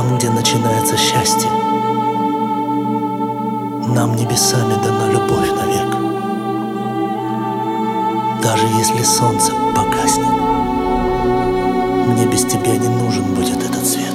Там, где начинается счастье, нам небесами дана любовь навек. Даже если солнце погаснет, мне без тебя не нужен будет этот свет.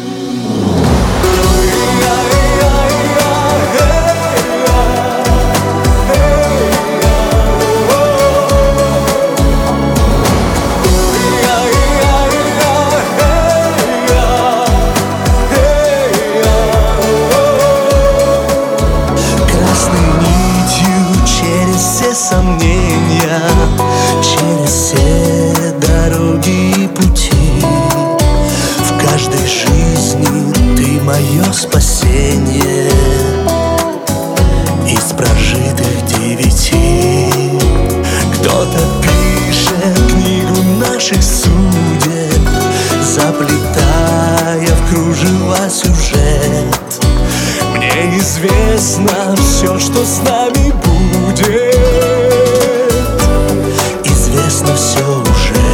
Сомнения, через все дороги и пути, в каждой жизни ты мое спасение. Из прожитых 9 кто-то пишет книгу наших судеб, заплетая в кружева сюжет. Мне известно все, что с нами будет. Известно все уже.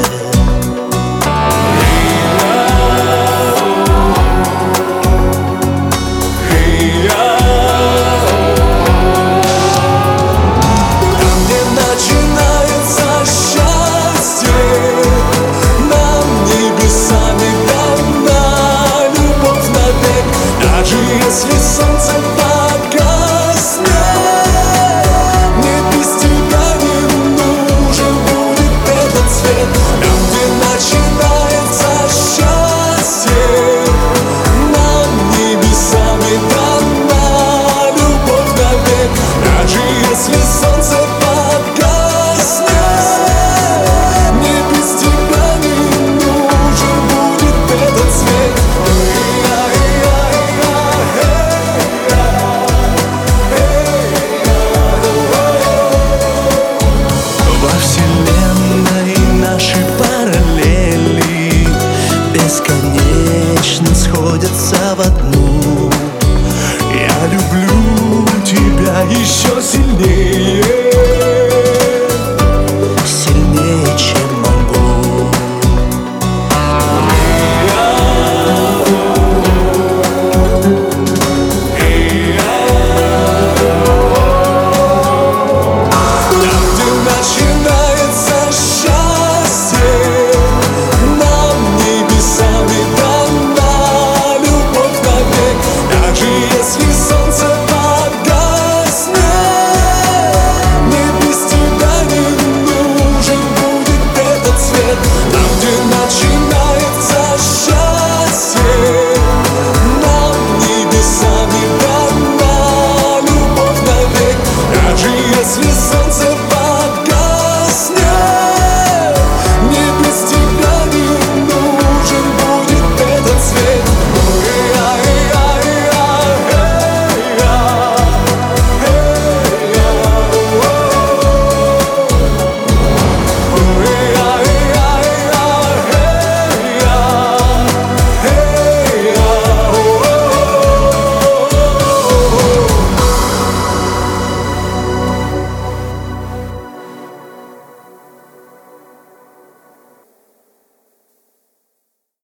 Там, где начинается счастье, нам небесами дана любовь навек. Даже если солнце погаснет, мне без тебя не нужен будет этот свет. Там, где начинается счастье, нам небесами дана любовь навек. Даже если солнце погаснет, мне без тебя не нужен будет этот свет. Во вселенной наши параллели бесконечно сходятся в одну. Я люблю тебя еще сильнее, сильнее, чем могу. Там, где начинается счастье, нам небесами дана любовь навек. Даже если солнце погаснет, мне без тебя не нужен будет этот свет. Там, где начинается счастье, нам небесами дана любовь навек. Даже если солнце